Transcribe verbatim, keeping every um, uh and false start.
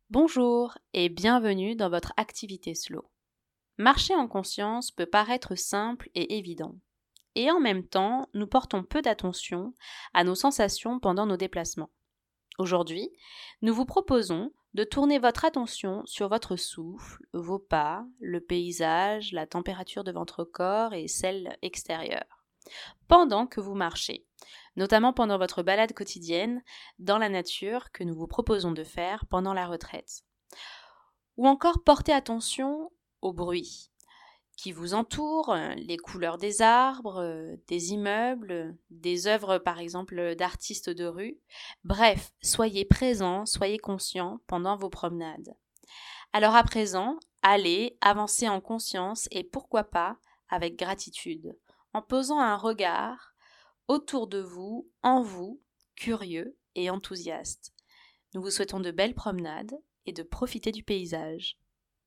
Bonjour et bienvenue dans votre activité slow. Marcher en conscience peut paraître simple et évident. Et en même temps, nous portons peu d'attention à nos sensations pendant nos déplacements. Aujourd'hui, nous vous proposons de tourner votre attention sur votre souffle, vos pas, le paysage, la température de votre corps et celle extérieure, pendant que vous marchez, notamment pendant votre balade quotidienne dans la nature que nous vous proposons de faire pendant la retraite. Ou encore porter attention aux bruits qui vous entourent, les couleurs des arbres, des immeubles, des œuvres par exemple d'artistes de rue. Bref, soyez présents, soyez conscients pendant vos promenades. Alors à présent, allez, avancez en conscience et pourquoi pas avec gratitude, en posant un regard autour de vous, en vous, curieux et enthousiaste. Nous vous souhaitons de belles promenades et de profiter du paysage.